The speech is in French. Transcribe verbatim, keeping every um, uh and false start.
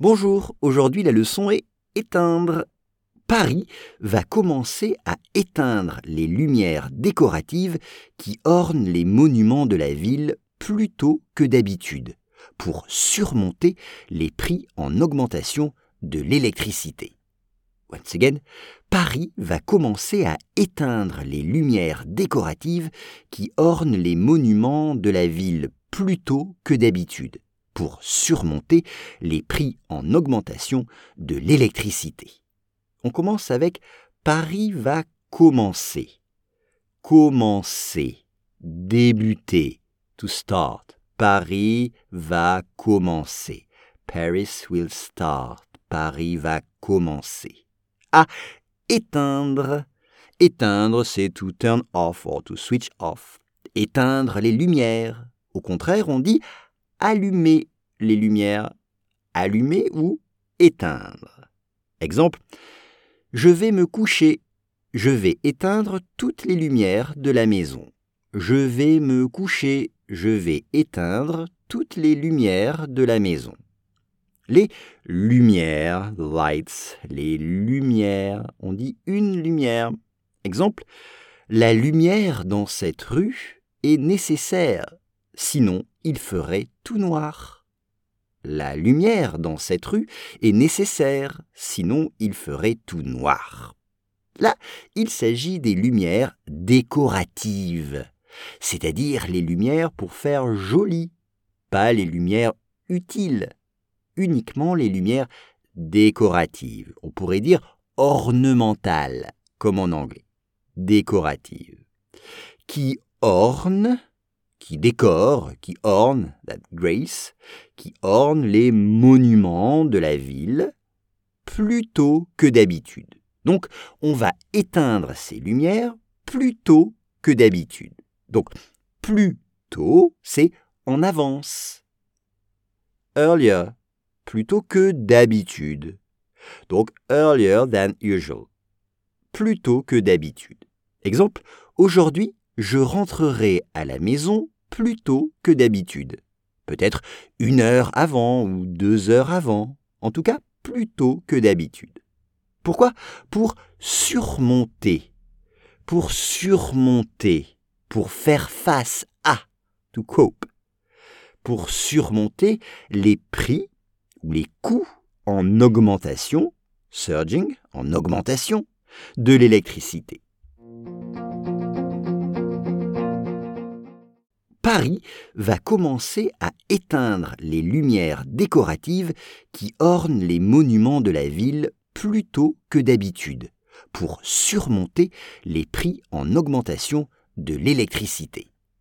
Bonjour, aujourd'hui la leçon est éteindre. Paris va commencer à éteindre les lumières décoratives qui ornent les monuments de la ville plus tôt que d'habitude, pour surmonter les prix en augmentation de l'électricité. Once again, Paris va commencer à éteindre les lumières décoratives qui ornent les monuments de la ville plus tôt que d'habitude, pour surmonter les prix en augmentation de l'électricité. On commence avec Paris va commencer. Commencer, débuter, to start. Paris va commencer. Paris will start. Paris va commencer. À éteindre. Éteindre, c'est to turn off or to switch off. Éteindre les lumières. Au contraire, on dit allumer les lumières. Allumer ou éteindre. Exemple, je vais me coucher. Je vais éteindre toutes les lumières de la maison. Je vais me coucher. Je vais éteindre toutes les lumières de la maison. Les lumières, lights, les lumières, on dit une lumière. Exemple, la lumière dans cette rue est nécessaire, sinon il ferait tout noir. La lumière dans cette rue est nécessaire, sinon il ferait tout noir. Là, il s'agit des lumières décoratives, c'est-à-dire les lumières pour faire joli, pas les lumières utiles, uniquement les lumières décoratives. On pourrait dire ornementales, comme en anglais, décoratives, qui ornent, qui décore, qui orne, that grace, qui orne les monuments de la ville plus tôt que d'habitude. Donc, on va éteindre ces lumières plus tôt que d'habitude. Donc, plus tôt, c'est en avance. Earlier, plus tôt que d'habitude. Donc, earlier than usual. Plus tôt que d'habitude. Exemple, aujourd'hui, je rentrerai à la maison plus tôt que d'habitude. Peut-être une heure avant ou deux heures avant. En tout cas, plus tôt que d'habitude. Pourquoi ? Pour surmonter. Pour surmonter. Pour faire face à. To cope. Pour surmonter les prix ou les coûts en augmentation, surging, en augmentation, de l'électricité. Paris va commencer à éteindre les lumières décoratives qui ornent les monuments de la ville plus tôt que d'habitude, pour surmonter les prix en augmentation de l'électricité.